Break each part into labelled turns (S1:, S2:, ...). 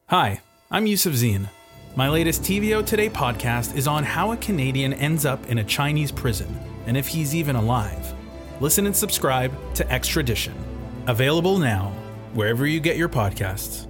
S1: Hi, I'm Yusuf Zine. My latest TVO Today podcast is on how a Canadian ends up in a Chinese prison, and if he's even alive. Listen and subscribe to Extradition. Available now, wherever you get your podcasts.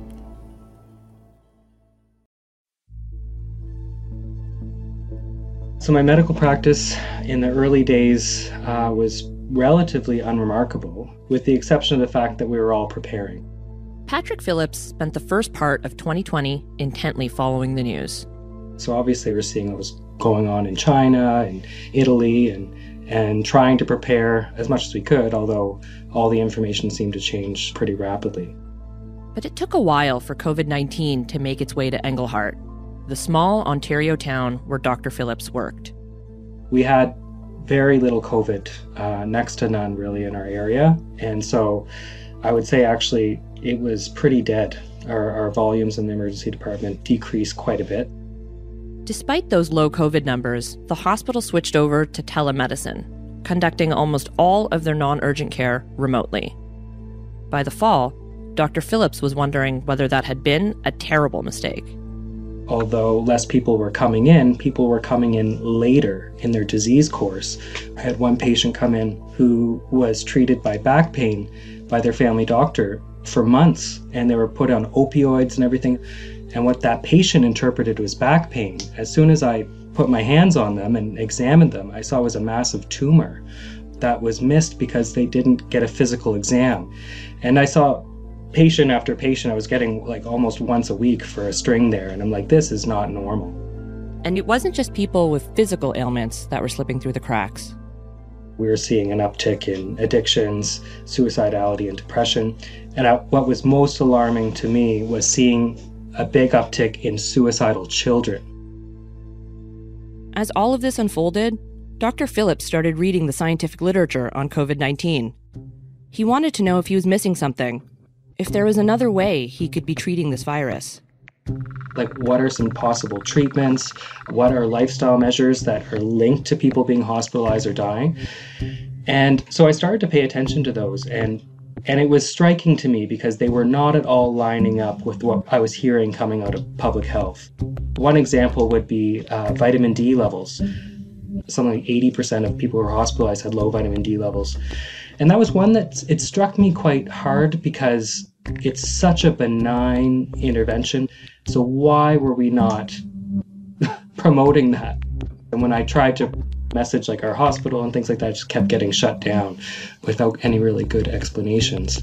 S2: So my medical practice in the early days was relatively unremarkable, with the exception of the fact that we were all preparing.
S3: Patrick Phillips spent the first part of 2020 intently following the news.
S2: So obviously we're seeing what was going on in China and Italy and trying to prepare as much as we could, although all the information seemed to change pretty rapidly.
S3: But it took a while for COVID-19 to make its way to Englehart, the small Ontario town where Dr. Phillips worked.
S2: We had very little COVID, next to none really in our area. And so I would say actually it was pretty dead. Our volumes in the emergency department decreased quite a bit.
S3: Despite those low COVID numbers, the hospital switched over to telemedicine, conducting almost all of their non-urgent care remotely. By the fall, Dr. Phillips was wondering whether that had been a terrible mistake.
S2: Although less people were coming in later in their disease course. I had one patient come in who was treated by back pain by their family doctor for months, and they were put on opioids and everything. And what that patient interpreted was back pain. As soon as I put my hands on them and examined them, I saw it was a massive tumor that was missed because they didn't get a physical exam. And I saw patient after patient I was getting like almost once a week for a string there, and I'm like, this is not normal.
S3: And it wasn't just people with physical ailments that were slipping through the cracks.
S2: We were seeing an uptick in addictions, suicidality, and depression. And what was most alarming to me was seeing a big uptick in suicidal children.
S3: As all of this unfolded, Dr. Phillips started reading the scientific literature on COVID-19. He wanted to know if he was missing something, if there was another way he could be treating this virus.
S2: Like, what are some possible treatments? What are lifestyle measures that are linked to people being hospitalized or dying? And so I started to pay attention to those, and it was striking to me because they were not at all lining up with what I was hearing coming out of public health. One example would be vitamin D levels. Something like 80% of people who were hospitalized had low vitamin D levels. And that was one that it struck me quite hard because it's such a benign intervention. So why were we not promoting that? And when I tried to message like our hospital and things like that, it just kept getting shut down without any really good explanations.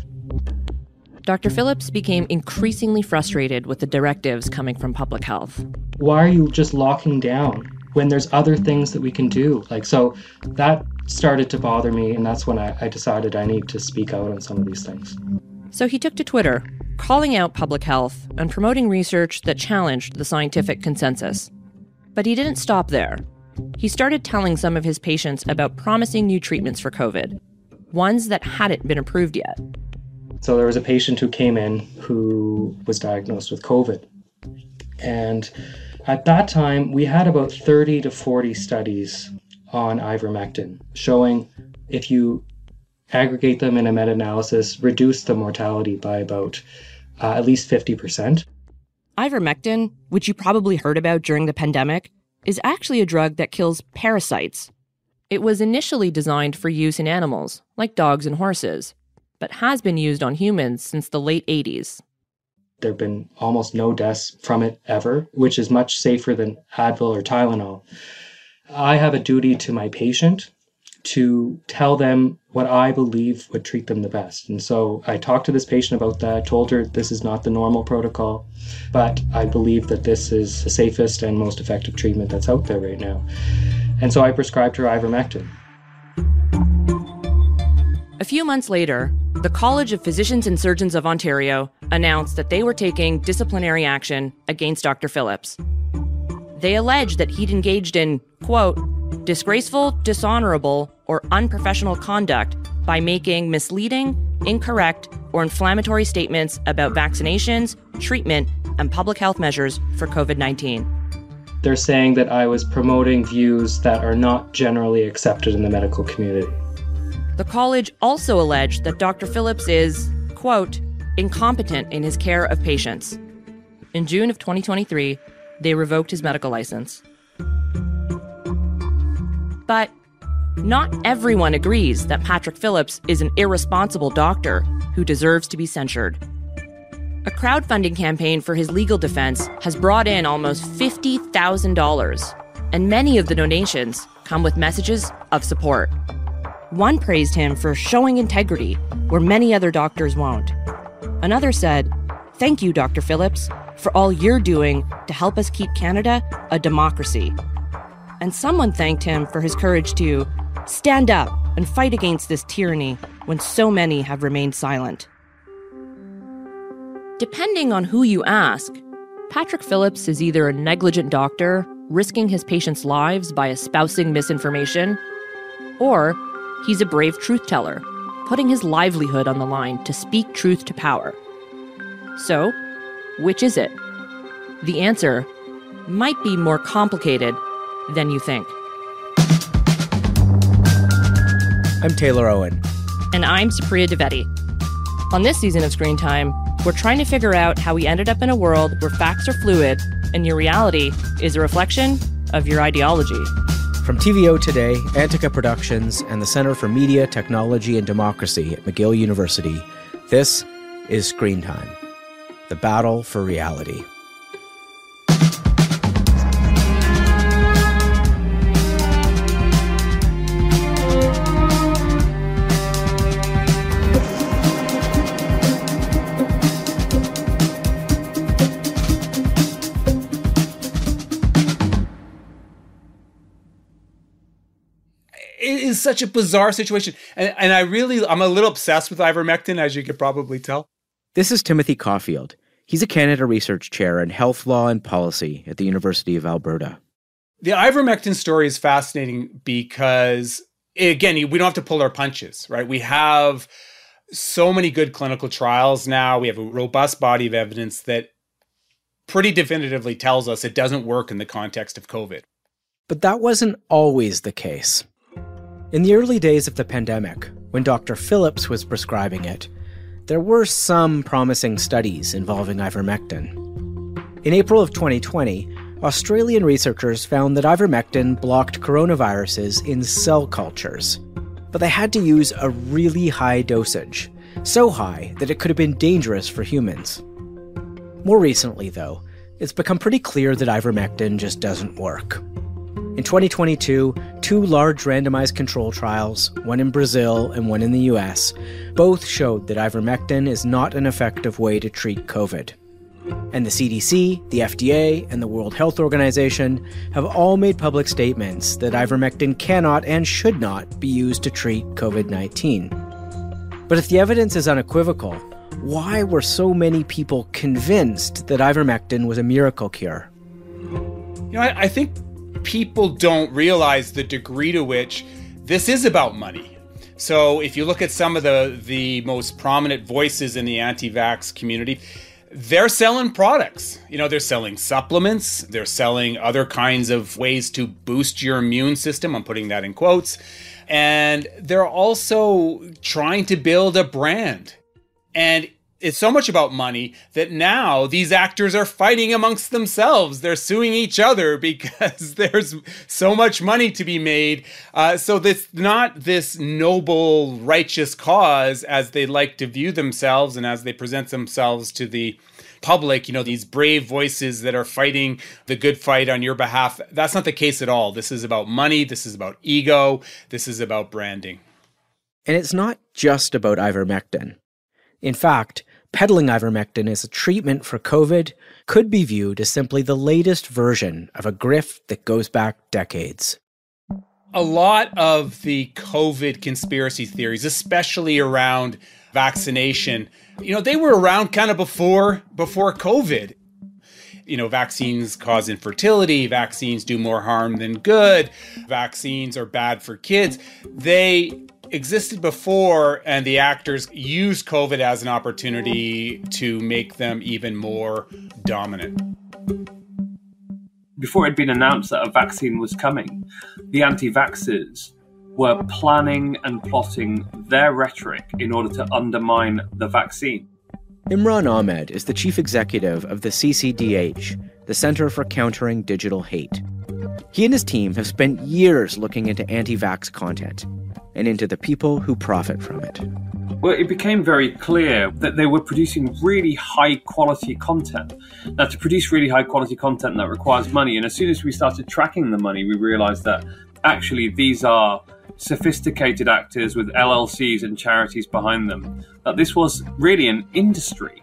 S3: Dr. Phillips became increasingly frustrated with the directives coming from public health.
S2: Why are you just locking down when there's other things that we can do? So that started to bother me, and that's when I decided I need to speak out on some of these things.
S3: So he took to Twitter, calling out public health and promoting research that challenged the scientific consensus. But he didn't stop there. He started telling some of his patients about promising new treatments for COVID, ones that hadn't been approved yet.
S2: So there was a patient who came in who was diagnosed with COVID. And at that time, we had about 30 to 40 studies on ivermectin, showing if you aggregate them in a meta-analysis, reduce the mortality by about at least 50%.
S3: Ivermectin, which you probably heard about during the pandemic, is actually a drug that kills parasites. It was initially designed for use in animals, like dogs and horses, but has been used on humans since the late 80s.
S2: There have been almost no deaths from it ever, which is much safer than Advil or Tylenol. I have a duty to my patient to tell them what I believe would treat them the best. And so I talked to this patient about that, told her this is not the normal protocol, but I believe that this is the safest and most effective treatment that's out there right now. And so I prescribed her ivermectin.
S3: A few months later, the College of Physicians and Surgeons of Ontario announced that they were taking disciplinary action against Dr. Phillips. They alleged that he'd engaged in, quote, disgraceful, dishonorable, or unprofessional conduct by making misleading, incorrect, or inflammatory statements about vaccinations, treatment, and public health measures for COVID-19.
S2: They're saying that I was promoting views that are not generally accepted in the medical community.
S3: The college also alleged that Dr. Phillips is, quote, incompetent in his care of patients. in June of 2023, they revoked his medical license. But not everyone agrees that Patrick Phillips is an irresponsible doctor who deserves to be censured. A crowdfunding campaign for his legal defense has brought in almost $50,000, and many of the donations come with messages of support. One praised him for showing integrity where many other doctors won't. Another said, "Thank you, Dr. Phillips, for all you're doing to help us keep Canada a democracy." And someone thanked him for his courage to stand up and fight against this tyranny when so many have remained silent. Depending on who you ask, Patrick Phillips is either a negligent doctor risking his patients' lives by espousing misinformation, or he's a brave truth teller, putting his livelihood on the line to speak truth to power. So, which is it? The answer might be more complicated than you think.
S4: I'm Taylor Owen.
S3: And I'm Supriya Dwivedi. On this season of Screen Time, we're trying to figure out how we ended up in a world where facts are fluid and your reality is a reflection of your ideology.
S4: From TVO Today, Antica Productions, and the Center for Media, Technology, and Democracy at McGill University, this is Screen Time, the battle for reality.
S5: It is such a bizarre situation. And I'm a little obsessed with ivermectin, as you could probably tell.
S4: This is Timothy Caulfield. He's a Canada Research Chair in Health Law and Policy at the University of Alberta.
S5: The ivermectin story is fascinating because, again, we don't have to pull our punches, right? We have so many good clinical trials now. We have a robust body of evidence that pretty definitively tells us it doesn't work in the context of COVID.
S4: But that wasn't always the case. In the early days of the pandemic, when Dr. Phillips was prescribing it, there were some promising studies involving ivermectin. In April of 2020, Australian researchers found that ivermectin blocked coronaviruses in cell cultures. But they had to use a really high dosage, so high that it could have been dangerous for humans. More recently, though, it's become pretty clear that ivermectin just doesn't work. In 2022, two large randomized control trials, one in Brazil and one in the US, both showed that ivermectin is not an effective way to treat COVID. And the CDC, the FDA, and the World Health Organization have all made public statements that ivermectin cannot and should not be used to treat COVID-19. But if the evidence is unequivocal, why were so many people convinced that ivermectin was a miracle cure?
S5: I think people don't realize the degree to which this is about money. So if you look at some of the most prominent voices in the anti-vax community, they're selling products. They're selling supplements. They're selling other kinds of ways to boost your immune system. I'm putting that in quotes. And they're also trying to build a brand. And it's so much about money that now these actors are fighting amongst themselves. They're suing each other because there's so much money to be made. So it's not this noble, righteous cause as they like to view themselves and as they present themselves to the public, these brave voices that are fighting the good fight on your behalf. That's not the case at all. This is about money. This is about ego. This is about branding.
S4: And it's not just about ivermectin. In fact, peddling ivermectin as a treatment for COVID could be viewed as simply the latest version of a grift that goes back decades.
S5: A lot of the COVID conspiracy theories, especially around vaccination, they were around kind of before COVID. Vaccines cause infertility, vaccines do more harm than good, vaccines are bad for kids. They existed before, and the actors used COVID as an opportunity to make them even more dominant.
S6: Before it had been announced that a vaccine was coming, the anti-vaxxers were planning and plotting their rhetoric in order to undermine the vaccine.
S4: Imran Ahmed is the chief executive of the CCDH, the Center for Countering Digital Hate. He and his team have spent years looking into anti-vax content and into the people who profit from it.
S6: Well, it became very clear that they were producing really high-quality content. Now, to produce really high-quality content, that requires money. And as soon as we started tracking the money, we realized that actually these are sophisticated actors with LLCs and charities behind them, that this was really an industry.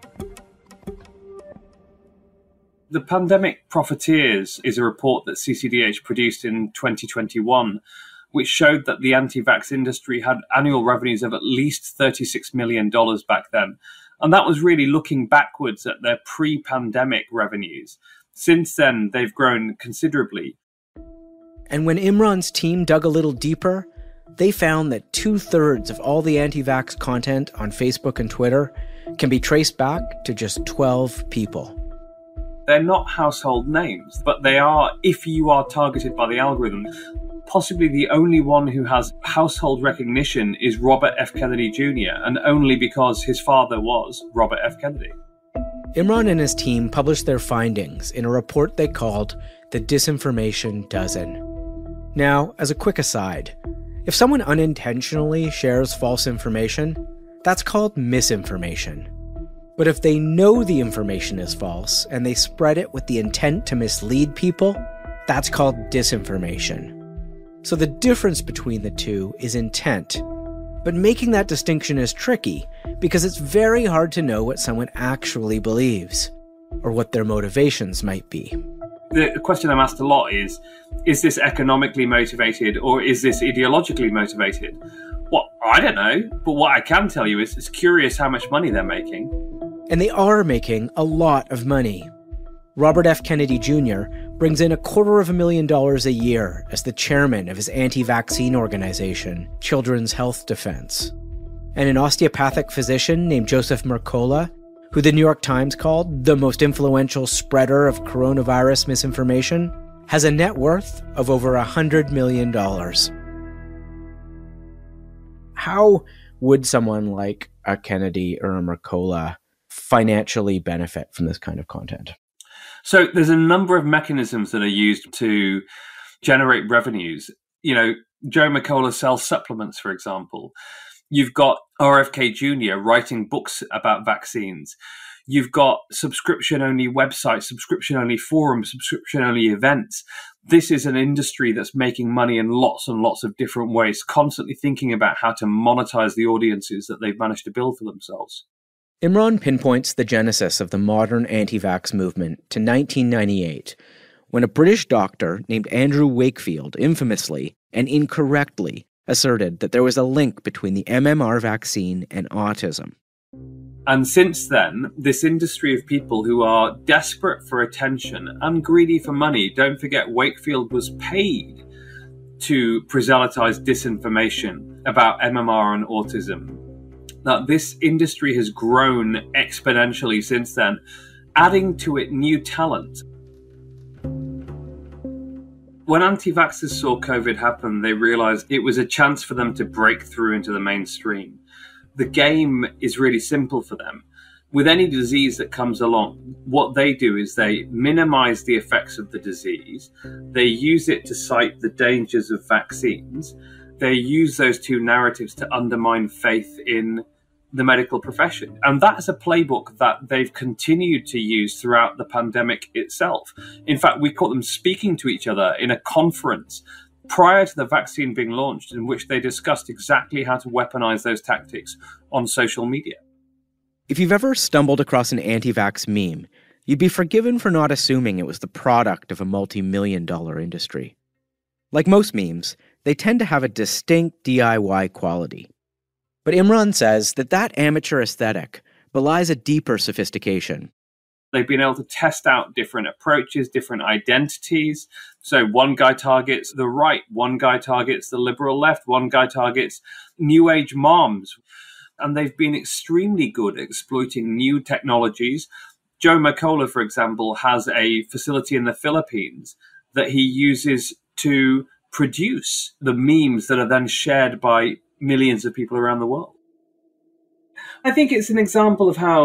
S6: The Pandemic Profiteers is a report that CCDH produced in 2021, which showed that the anti-vax industry had annual revenues of at least $36 million back then. And that was really looking backwards at their pre-pandemic revenues. Since then, they've grown considerably.
S4: And when Imran's team dug a little deeper, they found that 2/3 of all the anti-vax content on Facebook and Twitter can be traced back to just 12 people.
S6: They're not household names, but they are, if you are targeted by the algorithm. Possibly the only one who has household recognition is Robert F. Kennedy Jr., and only because his father was Robert F. Kennedy.
S4: Imran and his team published their findings in a report they called the Disinformation Dozen. Now, as a quick aside, if someone unintentionally shares false information, that's called misinformation. But if they know the information is false and they spread it with the intent to mislead people, that's called disinformation. So the difference between the two is intent. But making that distinction is tricky because it's very hard to know what someone actually believes or what their motivations might be.
S6: The question I'm asked a lot is this economically motivated or is this ideologically motivated? Well, I don't know, but what I can tell you is it's curious how much money they're making.
S4: And they are making a lot of money. Robert F. Kennedy Jr. brings in $250,000 a year as the chairman of his anti-vaccine organization, Children's Health Defense. And an osteopathic physician named Joseph Mercola, who the New York Times called the most influential spreader of coronavirus misinformation, has a net worth of over $100 million. How would someone like a Kennedy or a Mercola financially benefit from this kind of content?
S6: So there's a number of mechanisms that are used to generate revenues. You know, Joe Mercola sells supplements, for example. You've got RFK Jr. writing books about vaccines. You've got subscription-only websites, subscription-only forums, subscription-only events. This is an industry that's making money in lots and lots of different ways, constantly thinking about how to monetize the audiences that they've managed to build for themselves.
S4: Imran pinpoints the genesis of the modern anti-vax movement to 1998, when a British doctor named Andrew Wakefield infamously and incorrectly asserted that there was a link between the MMR vaccine and autism.
S6: And since then, this industry of people who are desperate for attention and greedy for money, don't forget Wakefield was paid to proselytize disinformation about MMR and autism. Now, this industry has grown exponentially since then, adding to it new talent. When anti-vaxxers saw COVID happen, they realized it was a chance for them to break through into the mainstream. The game is really simple for them. With any disease that comes along, what they do is they minimize the effects of the disease. They use it to cite the dangers of vaccines. They use those two narratives to undermine faith in the medical profession. And that's a playbook that they've continued to use throughout the pandemic itself. In fact, we caught them speaking to each other in a conference prior to the vaccine being launched, in which they discussed exactly how to weaponize those tactics on social media.
S4: If you've ever stumbled across an anti-vax meme, you'd be forgiven for not assuming it was the product of a multi-million-dollar industry. Like most memes, they tend to have a distinct DIY quality. But Imran says that amateur aesthetic belies a deeper sophistication.
S6: They've been able to test out different approaches, different identities. So one guy targets the right, one guy targets the liberal left, one guy targets new age moms. And they've been extremely good at exploiting new technologies. Joe Mercola, for example, has a facility in the Philippines that he uses to produce the memes that are then shared by millions of people around the world. I think it's an example of how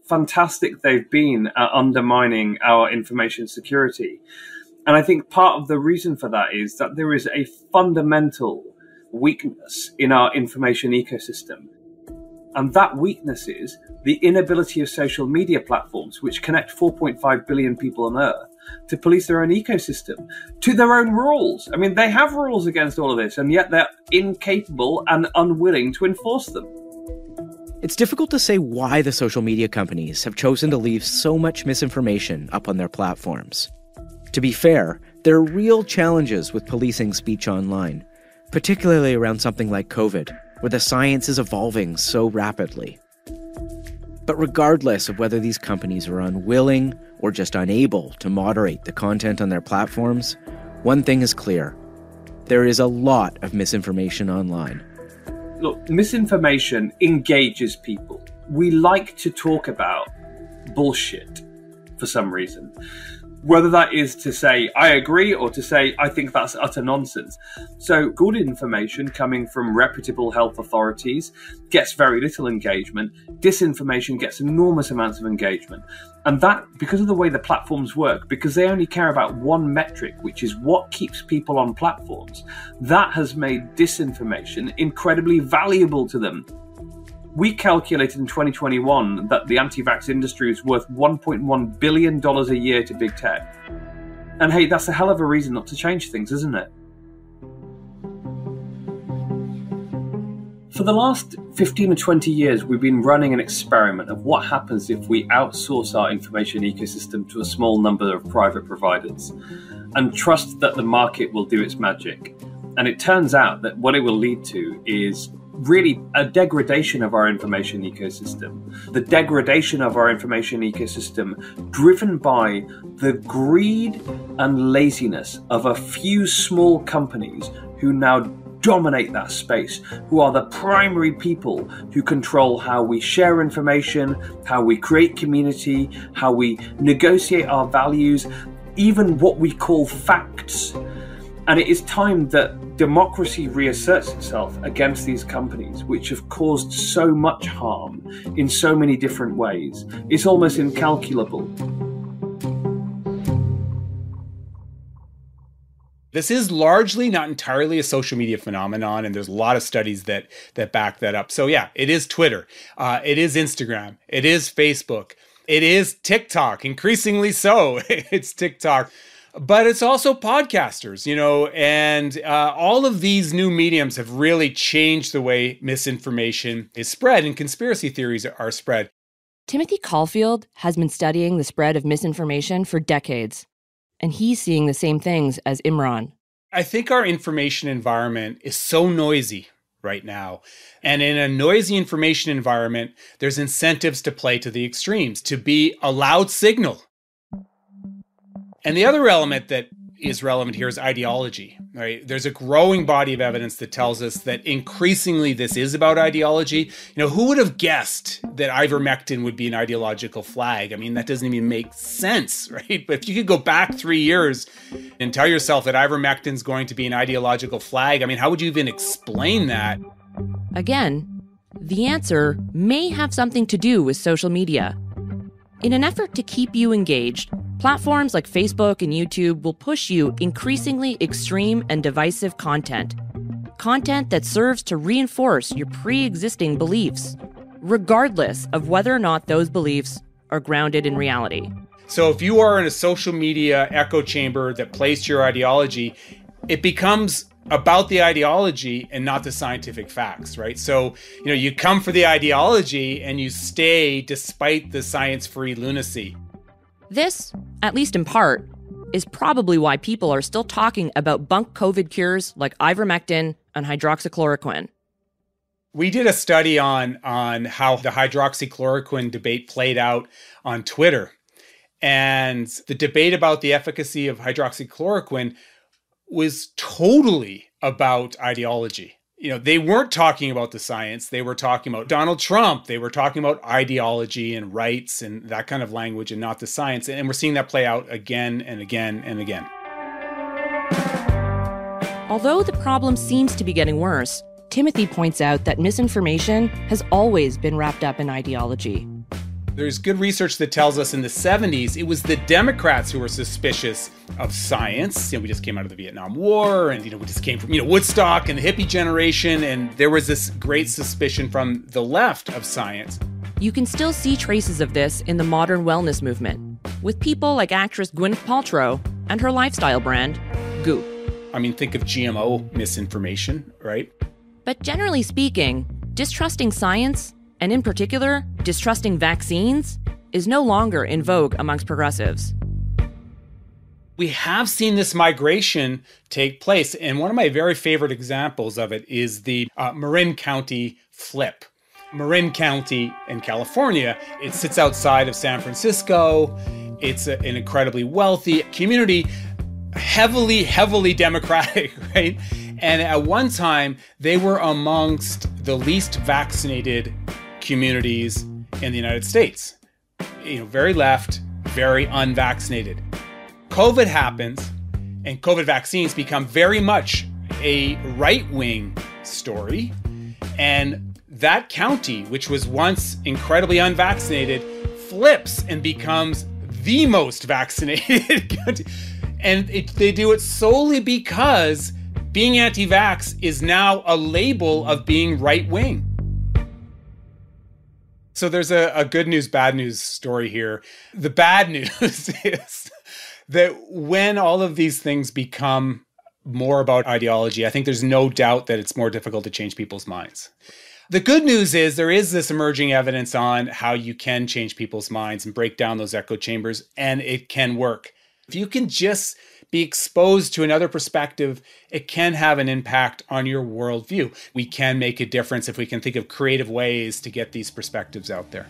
S6: fantastic they've been at undermining our information security. And I think part of the reason for that is that there is a fundamental weakness in our information ecosystem. And that weakness is the inability of social media platforms, which connect 4.5 billion people on Earth, to police their own ecosystem, to their own rules. I mean, they have rules against all of this, and yet they're incapable and unwilling to enforce them.
S4: It's difficult to say why the social media companies have chosen to leave so much misinformation up on their platforms. To be fair, there are real challenges with policing speech online, particularly around something like COVID, where the science is evolving so rapidly. But regardless of whether these companies are unwilling or just unable to moderate the content on their platforms, one thing is clear: there is a lot of misinformation online.
S6: Look, misinformation engages people. We like to talk about bullshit for some reason. Whether that is to say, I agree, or to say, I think that's utter nonsense. So good information coming from reputable health authorities gets very little engagement. Disinformation gets enormous amounts of engagement. And that, because of the way the platforms work, because they only care about one metric, which is what keeps people on platforms, that has made disinformation incredibly valuable to them. We calculated in 2021 that the anti-vax industry is worth $1.1 billion a year to big tech. And hey, that's a hell of a reason not to change things, isn't it? For the last 15 or 20 years, we've been running an experiment of what happens if we outsource our information ecosystem to a small number of private providers and trust that the market will do its magic. And it turns out that what it will lead to is really a degradation of our information ecosystem. The degradation of our information ecosystem driven by the greed and laziness of a few small companies who now dominate that space, who are the primary people who control how we share information, how we create community, how we negotiate our values, even what we call facts. And it is time that democracy reasserts itself against these companies, which have caused so much harm in so many different ways. It's almost incalculable.
S5: This is largely, not entirely, a social media phenomenon, and there's a lot of studies that back that up. So yeah, it is Twitter, it is Instagram, it is Facebook, it is TikTok, increasingly so. It's TikTok. But it's also podcasters, and all of these new mediums have really changed the way misinformation is spread and conspiracy theories are spread.
S3: Timothy Caulfield has been studying the spread of misinformation for decades, and he's seeing the same things as Imran.
S5: I think our information environment is so noisy right now. And in a noisy information environment, there's incentives to play to the extremes, to be a loud signal. And the other element that is relevant here is ideology, right? There's a growing body of evidence that tells us that increasingly this is about ideology. Who would have guessed that ivermectin would be an ideological flag? I mean, that doesn't even make sense, right? But if you could go back 3 years and tell yourself that ivermectin is going to be an ideological flag, I mean, how would you even explain that?
S3: Again, the answer may have something to do with social media. In an effort to keep you engaged, platforms like Facebook and YouTube will push you increasingly extreme and divisive content. Content that serves to reinforce your pre-existing beliefs, regardless of whether or not those beliefs are grounded in reality.
S5: So if you are in a social media echo chamber that plays to your ideology, it becomes about the ideology and not the scientific facts, right? So, you come for the ideology and you stay despite the science-free lunacy.
S3: This, at least in part, is probably why people are still talking about bunk COVID cures like ivermectin and hydroxychloroquine.
S5: We did a study on how the hydroxychloroquine debate played out on Twitter. And the debate about the efficacy of hydroxychloroquine was totally about ideology. They weren't talking about the science. They were talking about Donald Trump. They were talking about ideology and rights and that kind of language and not the science. And we're seeing that play out again and again and again.
S3: Although the problem seems to be getting worse, Timothy points out that misinformation has always been wrapped up in ideology.
S5: There's good research that tells us in the 70s, it was the Democrats who were suspicious of science. We just came out of the Vietnam War, and we just came from Woodstock and the hippie generation, and there was this great suspicion from the left of science.
S3: You can still see traces of this in the modern wellness movement, with people like actress Gwyneth Paltrow and her lifestyle brand, Goop.
S5: Think of GMO misinformation, right?
S3: But generally speaking, distrusting science, and in particular, distrusting vaccines, is no longer in vogue amongst progressives.
S5: We have seen this migration take place, and one of my very favorite examples of it is the Marin County flip. Marin County in California, it sits outside of San Francisco. It's an incredibly wealthy community, heavily Democratic, right? And at one time, they were amongst the least vaccinated communities in the United States. Very left, very unvaccinated. COVID happens, and COVID vaccines become very much a right-wing story. And that county, which was once incredibly unvaccinated, flips and becomes the most vaccinated county. And they do it solely because being anti-vax is now a label of being right-wing. So there's a good news, bad news story here. The bad news is that when all of these things become more about ideology, I think there's no doubt that it's more difficult to change people's minds. The good news is there is this emerging evidence on how you can change people's minds and break down those echo chambers, and it can work. If you can just be exposed to another perspective, it can have an impact on your worldview. We can make a difference if we can think of creative ways to get these perspectives out there.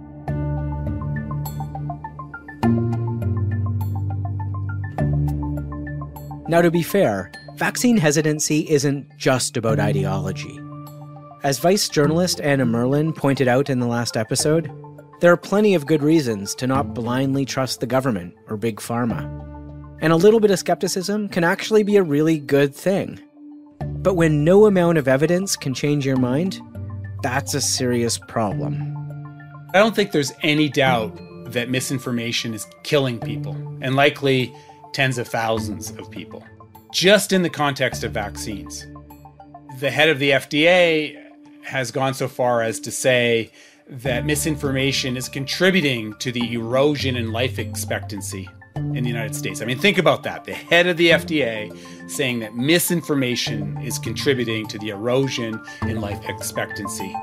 S4: Now, to be fair, vaccine hesitancy isn't just about ideology. As Vice journalist Anna Merlin pointed out in the last episode, there are plenty of good reasons to not blindly trust the government or big pharma. And a little bit of skepticism can actually be a really good thing. But when no amount of evidence can change your mind, that's a serious problem.
S5: I don't think there's any doubt that misinformation is killing people, and likely tens of thousands of people, just in the context of vaccines. The head of the FDA has gone so far as to say that misinformation is contributing to the erosion in life expectancy in the United States. Think about that. The head of the FDA saying that misinformation is contributing to the erosion in life expectancy.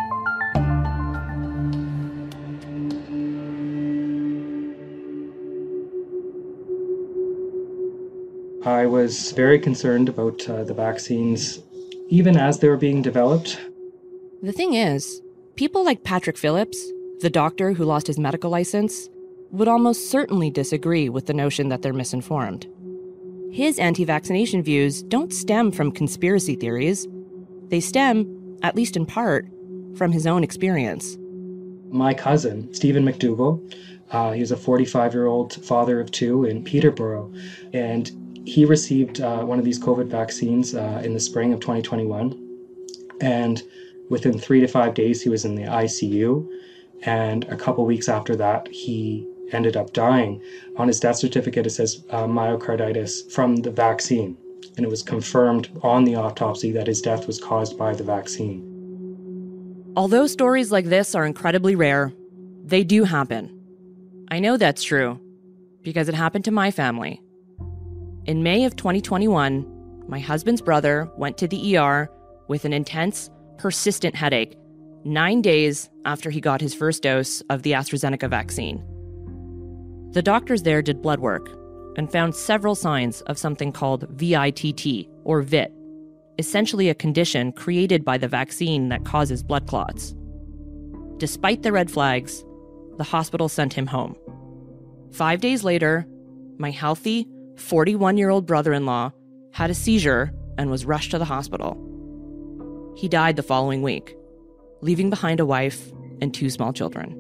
S2: I was very concerned about the vaccines, even as they were being developed.
S3: The thing is, people like Patrick Phillips, the doctor who lost his medical license, would almost certainly disagree with the notion that they're misinformed. His anti-vaccination views don't stem from conspiracy theories. They stem, at least in part, from his own experience.
S2: My cousin, Stephen McDougall, he was a 45-year-old father of two in Peterborough, and he received one of these COVID vaccines in the spring of 2021. And within 3 to 5 days, he was in the ICU. And a couple weeks after that, he ended up dying. On his death certificate, it says myocarditis from the vaccine. And it was confirmed on the autopsy that his death was caused by the vaccine.
S3: Although stories like this are incredibly rare, they do happen. I know that's true because it happened to my family. In May of 2021, my husband's brother went to the ER with an intense, persistent headache 9 days after he got his first dose of the AstraZeneca vaccine. The doctors there did blood work and found several signs of something called VITT, or VIT, essentially a condition created by the vaccine that causes blood clots. Despite the red flags, the hospital sent him home. 5 days later, my healthy, 41-year-old brother-in-law had a seizure and was rushed to the hospital. He died the following week, leaving behind a wife and 2 small children.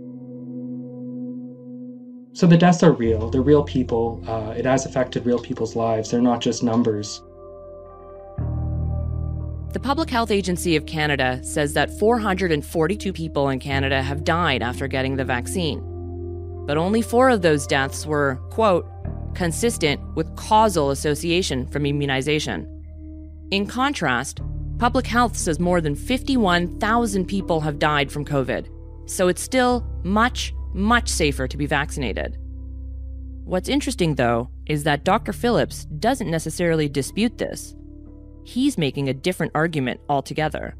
S2: So the deaths are real. They're real people. It has affected real people's lives. They're not just numbers.
S3: The Public Health Agency of Canada says that 442 people in Canada have died after getting the vaccine. But only 4 of those deaths were, quote, consistent with causal association from immunization. In contrast, Public Health says more than 51,000 people have died from COVID, so it's still much, much safer to be vaccinated. What's interesting, though, is that Dr. Phillips doesn't necessarily dispute this. He's making a different argument altogether.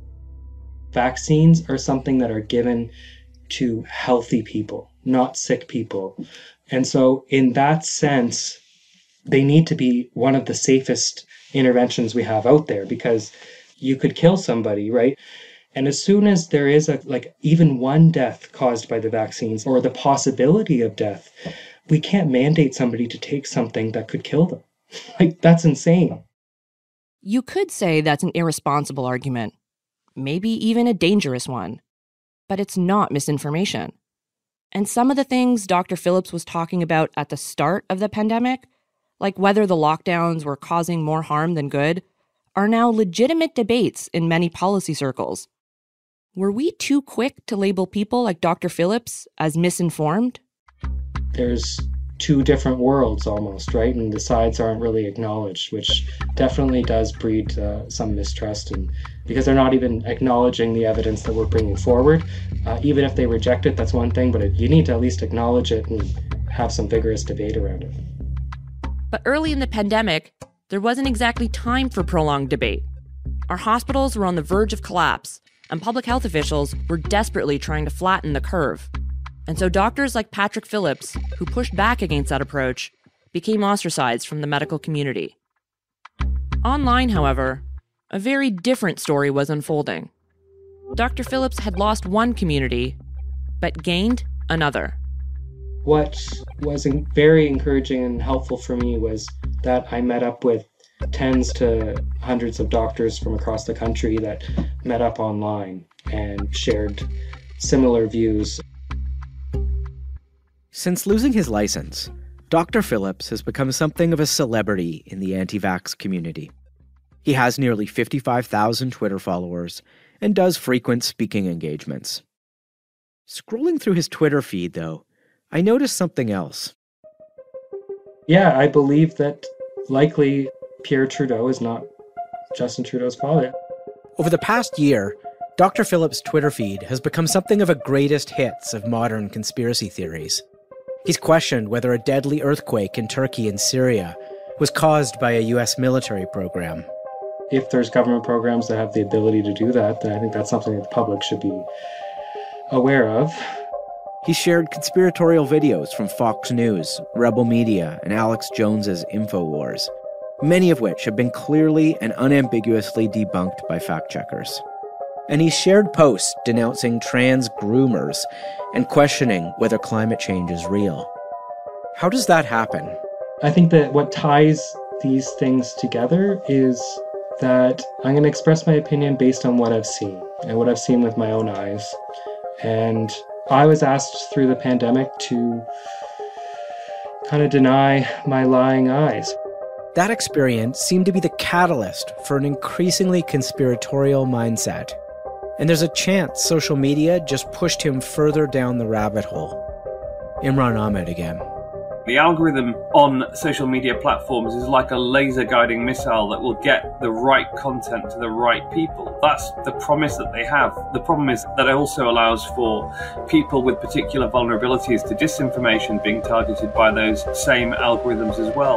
S2: Vaccines are something that are given to healthy people, not sick people. And so in that sense, they need to be one of the safest interventions we have out there, because you could kill somebody, right? And as soon as there is even one death caused by the vaccines, or the possibility of death, we can't mandate somebody to take something that could kill them. That's insane.
S3: You could say that's an irresponsible argument, maybe even a dangerous one, but it's not misinformation. And some of the things Dr. Phillips was talking about at the start of the pandemic, like whether the lockdowns were causing more harm than good, are now legitimate debates in many policy circles. Were we too quick to label people like Dr. Phillips as misinformed?
S2: There's 2 different worlds almost, right? And the sides aren't really acknowledged, which definitely does breed some mistrust, and because they're not even acknowledging the evidence that we're bringing forward. Even if they reject it, that's one thing, but you need to at least acknowledge it and have some vigorous debate around it.
S3: But early in the pandemic, there wasn't exactly time for prolonged debate. Our hospitals were on the verge of collapse, and public health officials were desperately trying to flatten the curve. And so doctors like Patrick Phillips, who pushed back against that approach, became ostracized from the medical community. Online, however, a very different story was unfolding. Dr. Phillips had lost one community, but gained another.
S2: What was very encouraging and helpful for me was that I met up with tens to hundreds of doctors from across the country that met up online and shared similar views.
S4: Since losing his license, Dr. Phillips has become something of a celebrity in the anti-vax community. He has nearly 55,000 Twitter followers and does frequent speaking engagements. Scrolling through his Twitter feed, though, I noticed something else.
S2: Yeah, I believe that likely Pierre Trudeau is not Justin Trudeau's father.
S4: Over the past year, Dr. Phillips' Twitter feed has become something of a greatest hits of modern conspiracy theories. He's questioned whether a deadly earthquake in Turkey and Syria was caused by a US military program.
S2: If there's government programs that have the ability to do that, then I think that's something that the public should be aware of.
S4: He shared conspiratorial videos from Fox News, Rebel Media, and Alex Jones's InfoWars, many of which have been clearly and unambiguously debunked by fact-checkers. And he shared posts denouncing trans groomers and questioning whether climate change is real. How does that happen?
S2: I think that what ties these things together is that I'm going to express my opinion based on what I've seen and what I've seen with my own eyes. And I was asked through the pandemic to kind of deny my lying eyes.
S4: That experience seemed to be the catalyst for an increasingly conspiratorial mindset. And there's a chance social media just pushed him further down the rabbit hole. Imran Ahmed again.
S6: The algorithm on social media platforms is like a laser guiding missile that will get the right content to the right people. That's the promise that they have. The problem is that it also allows for people with particular vulnerabilities to disinformation being targeted by those same algorithms as well.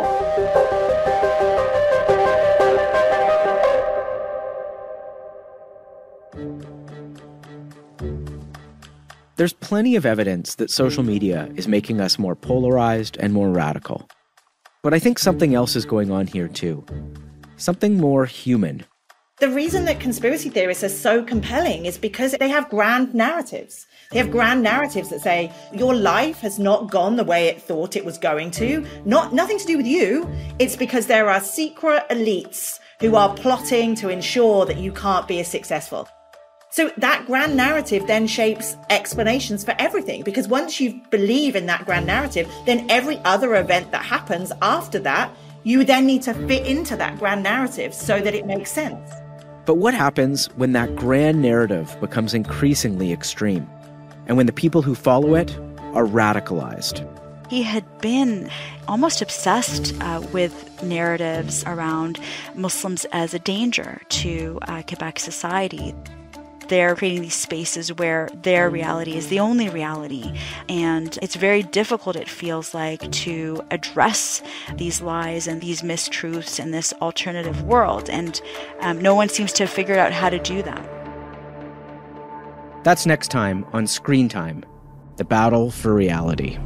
S4: There's plenty of evidence that social media is making us more polarized and more radical. But I think something else is going on here too. Something more human.
S7: The reason that conspiracy theorists are so compelling is because they have grand narratives. They have grand narratives that say, your life has not gone the way it thought it was going to. Nothing to do with you. It's because there are secret elites who are plotting to ensure that you can't be as successful. So that grand narrative then shapes explanations for everything, because once you believe in that grand narrative, then every other event that happens after that, you then need to fit into that grand narrative so that it makes sense.
S4: But what happens when that grand narrative becomes increasingly extreme, and when the people who follow it are radicalized?
S8: He had been almost obsessed with narratives around Muslims as a danger to Quebec society. They're creating these spaces where their reality is the only reality. And it's very difficult, it feels like, to address these lies and these mistruths in this alternative world. And no one seems to have figured out how to do that.
S4: That's next time on Screen Time, The Battle for Reality.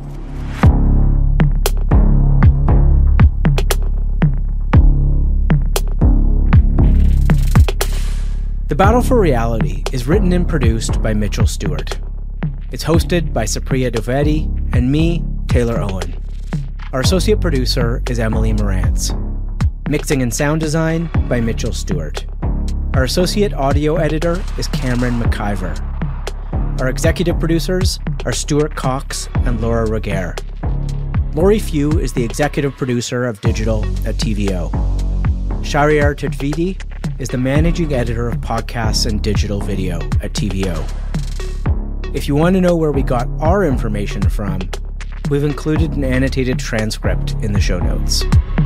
S4: The Battle for Reality is written and produced by Mitchell Stewart. It's hosted by Supriya Dwivedi and me, Taylor Owen. Our associate producer is Emily Morantz. Mixing and sound design by Mitchell Stewart. Our associate audio editor is Cameron McIver. Our executive producers are Stuart Cox and Laura Reguer. Laurie Few is the executive producer of digital at TVO. Shahryar Tadvidi is the managing editor of podcasts and digital video at TVO. If you want to know where we got our information from, we've included an annotated transcript in the show notes.